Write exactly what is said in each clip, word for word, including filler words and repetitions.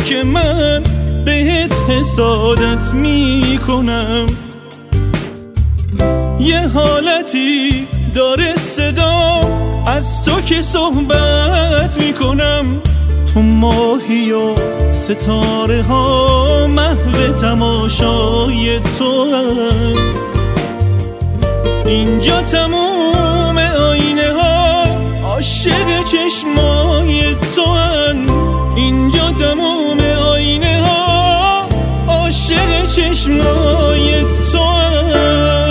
که من بهت حسادت میکنم. یه حالتی داره صدا از تو که صحبت میکنم. تو ماهی و ستاره ها محو تماشای تو هم. اینجا تموم آینه ها عاشق چشمای تو هم. اینجا تموم آینه ها عاشق چشمای تو هم.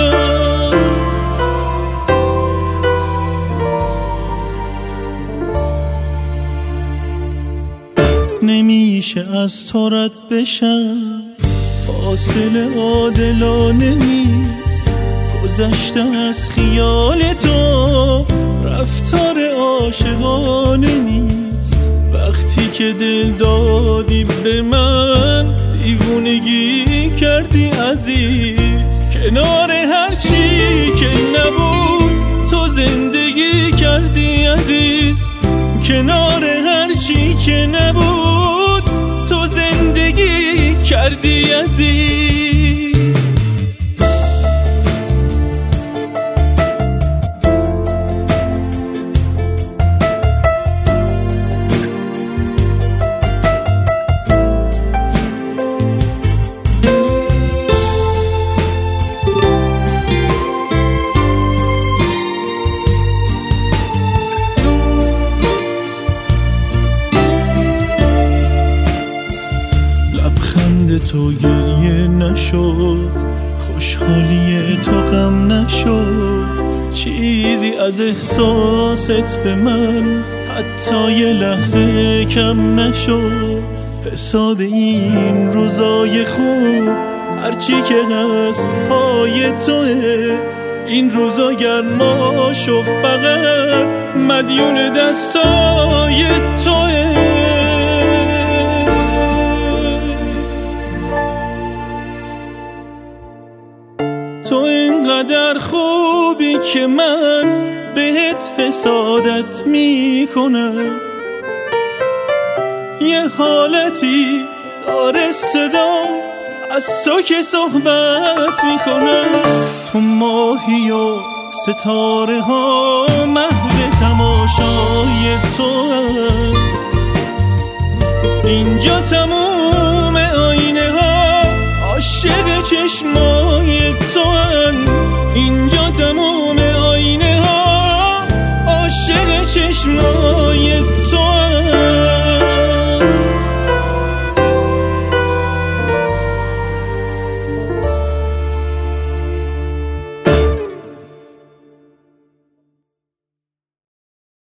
نمیشه از تو رد بشم، فاصله عادلانه نیست. گذشته از خیال تو رفتار عاشقانه نیست. وقتی که دل دادی به من دیوونگی کردی عزیز. کنار هرچی که نبود تو زندگی کردی عزیز. کنار هرچی که نبود تو زندگی کردی عزیز. تو گریه نشد، خوشحالی تو غم نشد. چیزی از احساست به من حتی یه لحظه کم نشد. حساب این روزای خوب هرچی که هست پای توه. این روزا گرماشو فقط مدیون دستای توه. تو اینقدر خوبی که من بهت حسادت میکنم. یه حالتی داره صدا از تو که صحبت میکنم. تو ماهی و ستاره ها محو تماشای تو هم. اینجا تموم